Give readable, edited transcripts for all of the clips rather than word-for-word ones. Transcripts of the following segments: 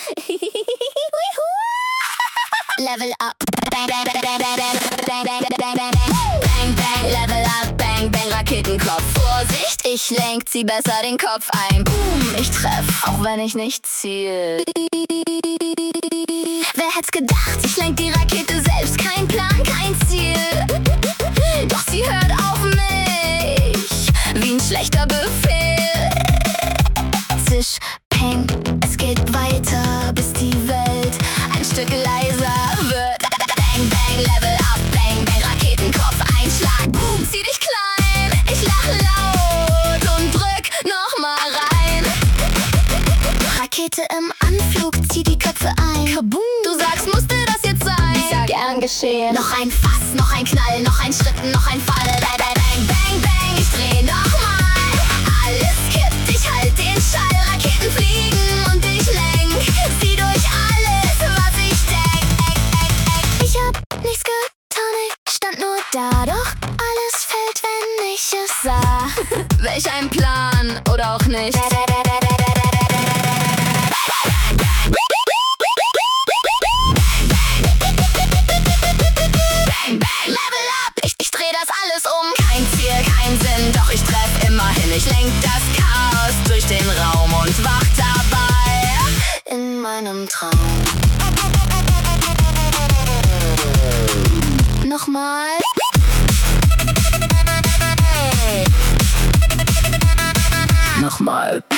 Level up. Bang, bang, bang, bang, bang, bang, bang, bang, bang, bang, bang, level up, bang, bang, Raketenkopf. Vorsicht, ich lenk, zieh besser den Kopf ein. Boom, ich treff, auch wenn ich nicht ziel. Wer hätt's gedacht, ich lenk die Rakete selbst, kein Plan, kein Ziel. Doch sie hört auf mich, wie ein schlechter Befehl. Zisch, peng, es geht weiter, bis die Welt ein Stück leiser wird. Bang, bang, level up, bang, bang, Raketenkopf, Einschlag, boom, zieh dich klein. Ich lach laut und drück nochmal rein. Rakete im Anflug, zieh die Köpfe ein. Kaboom, du sagst, musste das jetzt sein? Ich sag, gern geschehen. Noch ein Fass, noch ein Knall, noch ein Schritt, noch ein Fall. Bang, bang, bang, bang, bang, ich dreh nochmal. Alles kippt, ich halt den Schall. Raketen fliegen und ich lenk sie durch alles, was ich denk. Ich hab nichts getan, ich stand nur da. Doch alles fällt, wenn ich es sah. Welch ein Plan, oder auch nicht. Ich dreh das alles um. Kein Ziel, kein Sinn, doch ich treff immerhin. Ich lenk das Chaos durch den Raum und wach dabei in meinem Traum. Nochmal. Nochmal.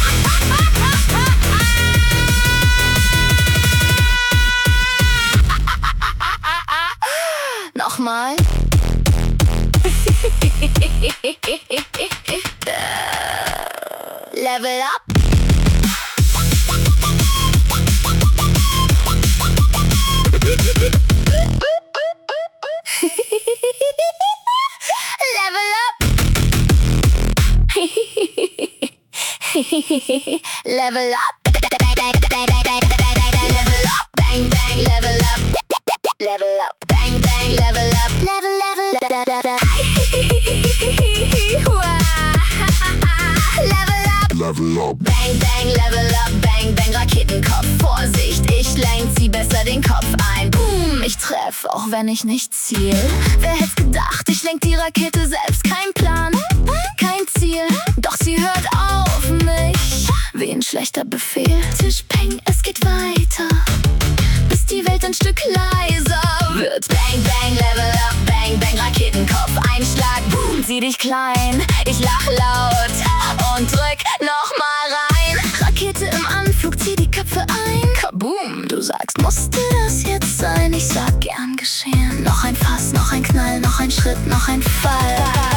Nochmal. Level up. Level up. Level up. Level up. Bang, bang, level up. Level up. Bang, bang, level up. Level, level, level up. Level up. Bang, bang, level up. Bang, bang, Raketenkopf. Vorsicht, ich lenk, zieh besser den Kopf ein. Boom, ich treff, auch wenn ich nicht ziel. Wer hätt's gedacht, ich lenk die Rakete selbst. Kein Plan, kein Ziel. Doch sie hört auf mich, wie ein schlechter Befehl. Tisch, peng, es geht weiter, bis die Welt ein Stück leiser wird. Bang, bang, level up, bang, bang, Raketenkopf, Einschlag, boom, zieh dich klein. Ich lach laut und drück nochmal rein. Rakete im Anflug, zieh die Köpfe ein. Kaboom, du sagst, musste das jetzt sein? Ich sag, gern geschehen. Noch ein Fass, noch ein Knall, noch ein Schritt, noch ein Fall.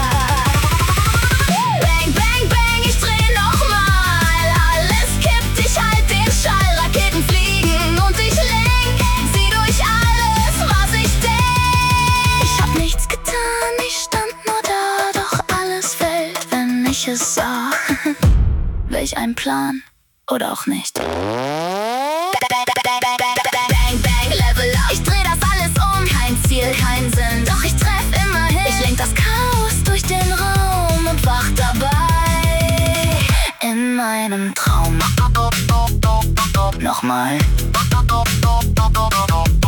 Bang, bang, bang, ich dreh nochmal. Alles kippt, ich halt den Schall. Raketen fliegen und ich lenk sie durch alles, was ich denk. Ich hab nichts getan, ich stand nur da. Doch alles fällt, wenn ich es sah. Welch ein Plan, oder auch nicht. Bang, bang, level up. Ich dreh das alles um. Kein Ziel, kein Sinn, doch ich treff immerhin. Ich lenk das Chaos durch den Raum und wach dabei in meinem Traum. Nochmal.